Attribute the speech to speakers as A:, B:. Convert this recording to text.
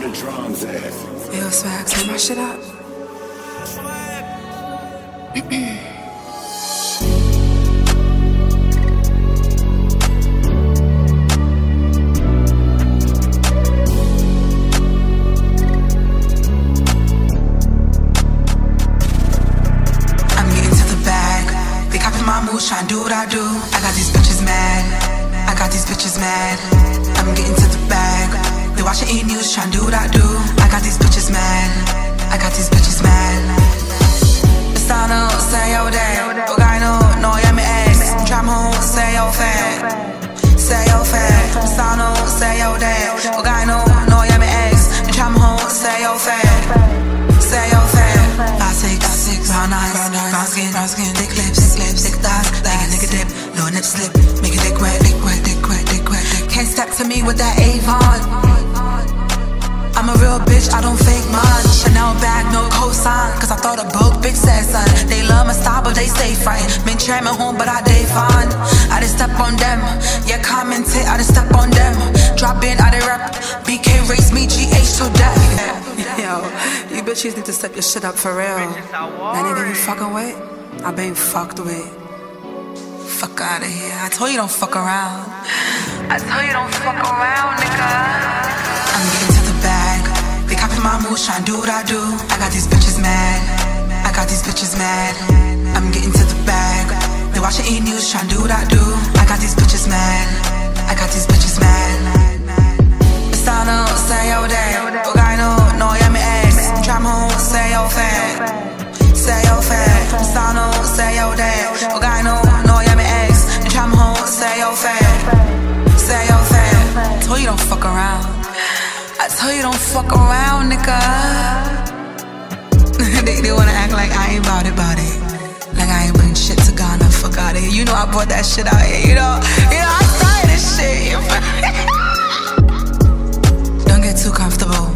A: the drums at?
B: Yo, Swag, turn my shit up. Tryna do what I do. I got these bitches mad. I got these bitches mad. I'm getting to the bag. They watching E-News, tryna do what I do. I got these bitches mad. I got these bitches mad. Stano, say yo day. Ogaino, no yummy eggs. Tramo, say yo fat. Say yo fat. Stano, say yo day. Ogaino, no yummy eggs. Tramo, say yo fat. Say yo fat. 5'6", brown eyes, brown skin, thick lips, thick thighs, nigga dip, little nip slip, make it dick wet, dick wet, dick wet, dick wet, dick. Can't step to me with that Avon. I'm a real bitch, I don't fake much. Chanel bag, no cosign, cause I thought a broke bitch said son. They love my style, but they stay frightened. Been trying home, but I day fine. I just step on them, yeah, commented, I just step on them. Drop in, I did rap, BK race me, GH to death. Yo, you bitches need to step your shit up for real. That nigga you fucking with, I been fucked with. Fuck out of here. I told you don't fuck around. I told you don't fuck around, nigga. I'm getting to the bag. They copy my moves, tryna do what I do. I got these bitches mad. I got these bitches mad. I'm getting to the bag. They watching E-News, tryna do what I do. I got these bitches mad. I got these bitches mad. Stano, say yo day. Ogaino, no yummy eggs. Tramo, say yo fat. Say yo fat. Stano, say yo day. Ogaino, no yummy eggs. Tramo, say yo fat. Say yo fat. Told you don't fuck around. I told you don't fuck around, nigga. They wanna act like I ain't bout it. Like I ain't bring shit to Ghana, fuck out of here. You know I brought that shit out here, you know I started this shit. Don't get too comfortable.